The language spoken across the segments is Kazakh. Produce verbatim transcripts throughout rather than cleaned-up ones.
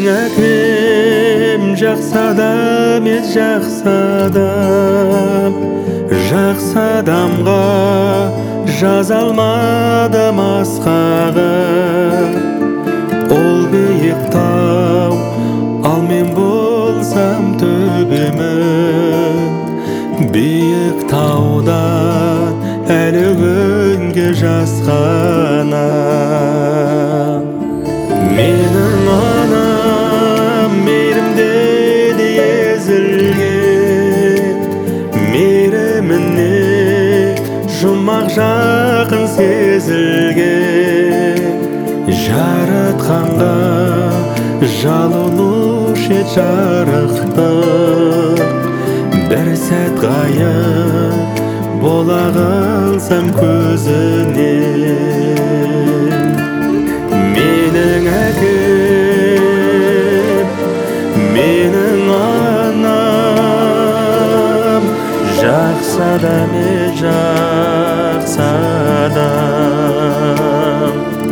әкем жақсы адам еді, жақсы адам. Жақсы адамға жаза алмадым асқағы. Ол биік тау, ал мен болсам төбемін. Биік таудан әлі күнге жасқанам. Менің анам мейірімде де езілген, мейіріміне жұмақ жақын сезілген. Жаратқанға жалынушы еді жарықтық. Бір сәт ғайып бола қалсам көзінен. Менің әкем, менің анам, жақсы адам еді, жақсы адам.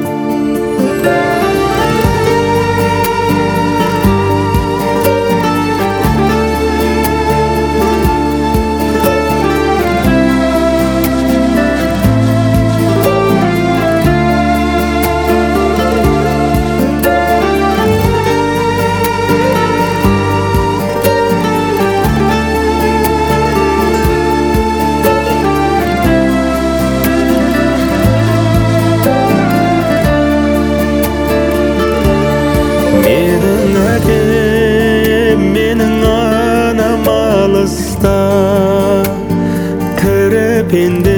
Менің әкем, менің анам алыста, тірі пенде